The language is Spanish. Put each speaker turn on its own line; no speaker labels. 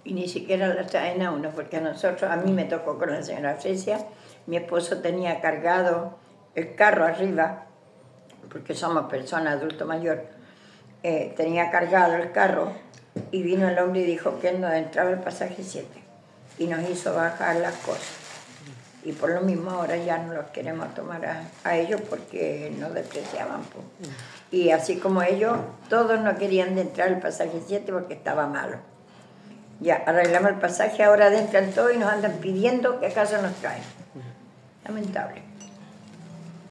y ni siquiera la traen a uno, porque a mí me tocó con la señora Fresia, mi esposo tenía cargado el carro arriba, porque somos personas adulto mayor, tenía cargado el carro y vino el hombre y dijo que él no entraba el pasaje 7 y nos hizo bajar las cosas. Y por lo mismo ahora ya no los queremos tomar a ellos porque nos despreciaban. Pues. Y así como ellos, todos no querían de entrar al pasaje 7 porque estaba malo. Ya, arreglamos el pasaje, ahora entran todos y nos andan pidiendo que acaso nos traen. Lamentable.